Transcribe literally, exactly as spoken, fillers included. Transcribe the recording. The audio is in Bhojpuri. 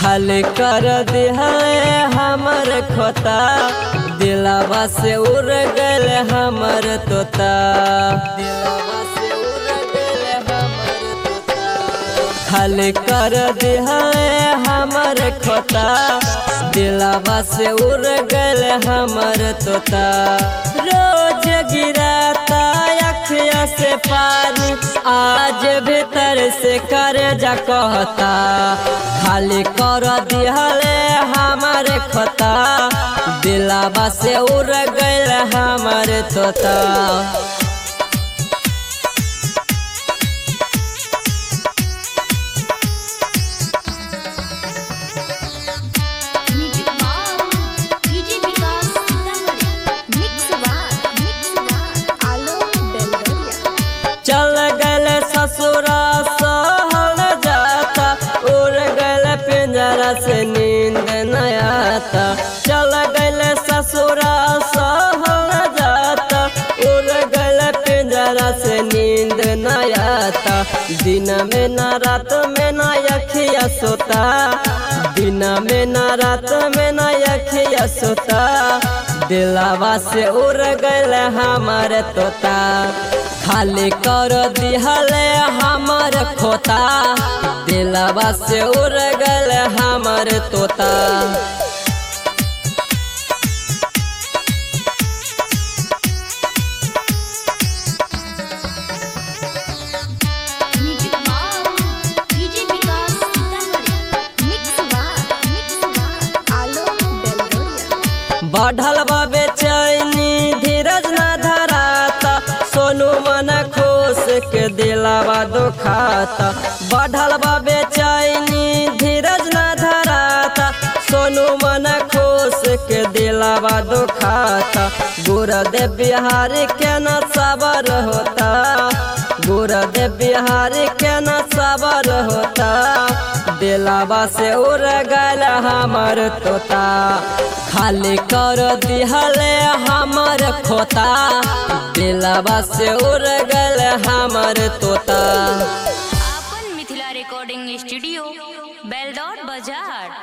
खाली कर दिहले हमर खोता, दिलवा से उड़ गल हमर तोता, दिलवा से उड़ गल हमर तोता। खाली कर दिहले हमर खोता, दिलवा से उड़ गल हमर तोता। रोज गिराता अखिया से पानी, आज भीतर से कर जा कहता। खाली कर दिहले हमारे खोता, दिलवा से उड़ गइल हमारे तोता। चल गल ससुरा सहल जाता, उड़ गल पिंजरा से नींद न आता। चल गल ससुरा सहल जाता, उड़ गल पिंजरा से नींद न आता। दिन में न रात में न अखिया सोता, दिन में न रात में न अखिया सोता। दिलवा से उड़ गल हमारे तोता, खाली कर दिहले हमर खोता, दिलवा से उड़ गल हमर तोता। बढ़ल बा बेचैनी धीरज न धराता, सोनू मन खुश के दिलवा दुखाता। बढ़ल बा बेचैनी धीरज न धराता, सोनू मन खुश के दिलवा दुखाता। गुरुदेव बिहारी के न सबर होता, गुरुदेव बिहारी के न सबर होता। दिलवा से उड़ गल हमर तोता, खाली कर दिहले हमर खोता, दिलवा से उड़ गल हमर तोता। अपन मिथिला रिकॉर्डिंग स्टूडियो